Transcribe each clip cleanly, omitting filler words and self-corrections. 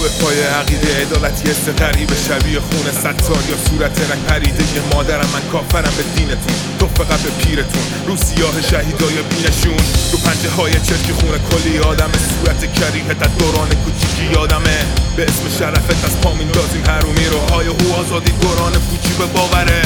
به پای عقیده عدالتی حس غریب شبیه خونه ستار یا صورت رنگ پریده یه مادرم من کافرم به دینتون تو فقط به پیرتون رو سیاه شهیدای بینشون رو پنجه های چرکی خونه کلی آدمه صورت کریه در دوران کوچیکی یادمه به اسم شرفت از پا میندازیم حرومی رو های هو آزادی دوران پوچی به باوره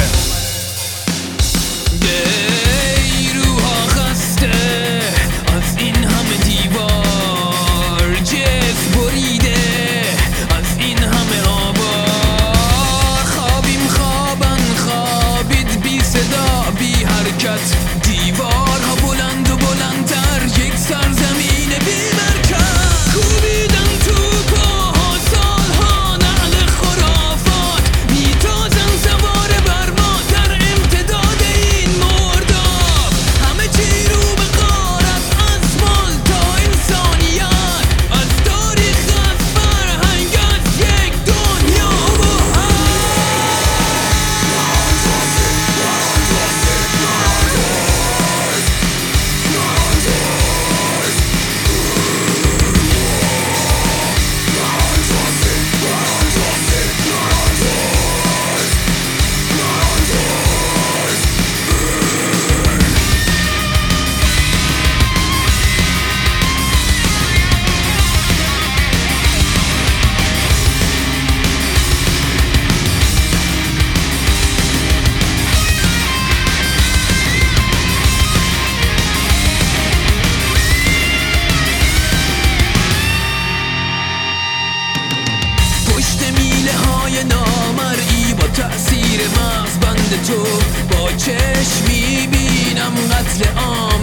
روحا خسته از این همه دیوار جس بریده از این همه آوار خوابیم خوابید بی صدا بی حرکت دیوارها بلند و بلندتر یک سرزمین بی مرکز کوبیدن تو پاها سالها نقل خرافات میتازن سوار بر ما در امتداد این مرداب همه چی رو به غارت از مال تا انسانیت از تاریخ از فرهنگ از یک دنیا و نامرئی با تأثیر مغز بند تو با چشم میبینم قتل عام